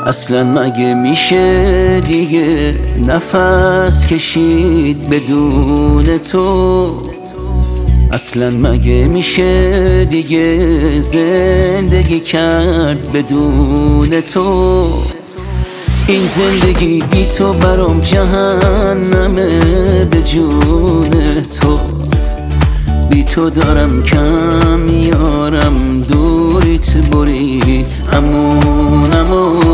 اصلا مگه میشه دیگه نفس کشید بدون تو؟ اصلا مگه میشه دیگه زندگی کرد بدون تو؟ این زندگی بی تو برام جهنمه، به جون تو. بی تو دارم کم میارم، دوریت برید امون امون.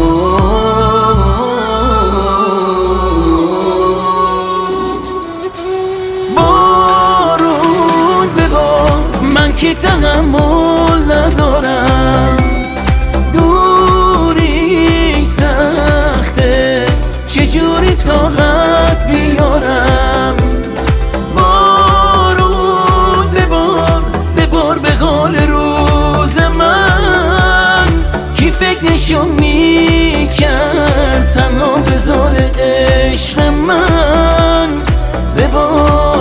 بارون ببار، من که تحمل ندارم، دوری سخته چجوری طاقت بیارم. بارون ببار ببار به حال روز من، کی فکرشو میکرد تنها بذار عشق من. ببار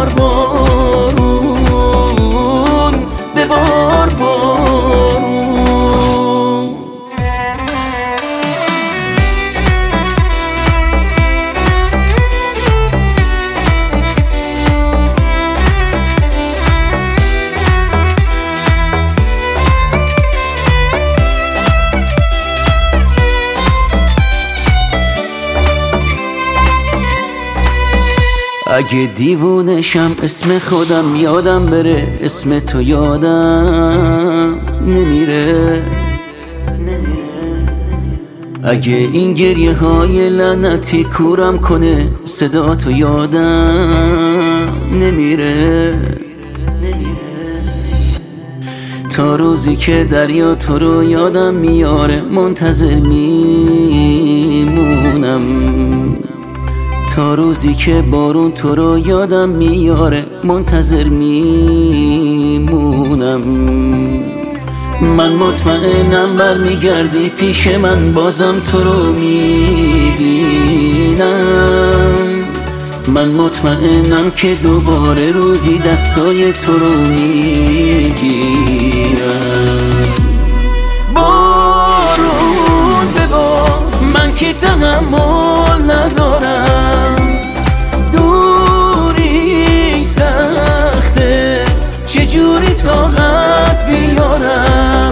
بارون ببار بارون. اگه دیوونشم اسم خودم یادم بره، اسم تو یادم نمیره. اگه این گریه های لعنتی کورم کنه، صدا تو یادم نمیره. تا روزی که دریا تو رو یادم میاره، منتظر میمونم. تا روزی که بارون تو رو یادم میاره، منتظر میمونم. من مطمئنم برمیگردی پیش من، بازم تو رو میبینم. من مطمئنم که دوباره روزی دستای تو رو میگیرم. بارون ببار، من که تحمل ندارم، دوری سخته چجوری طاقت بیارم.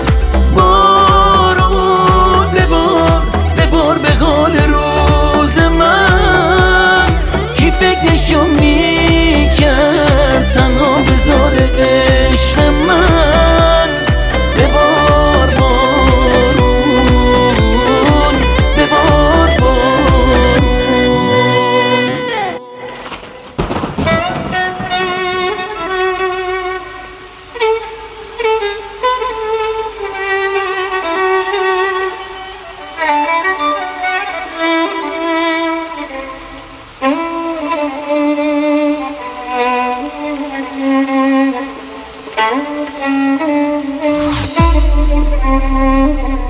بارون ببار ببار به حال روز من، کی فکرشو میکرد تنها بذار عشق من. ببار بارون ببار بارون. Thank you.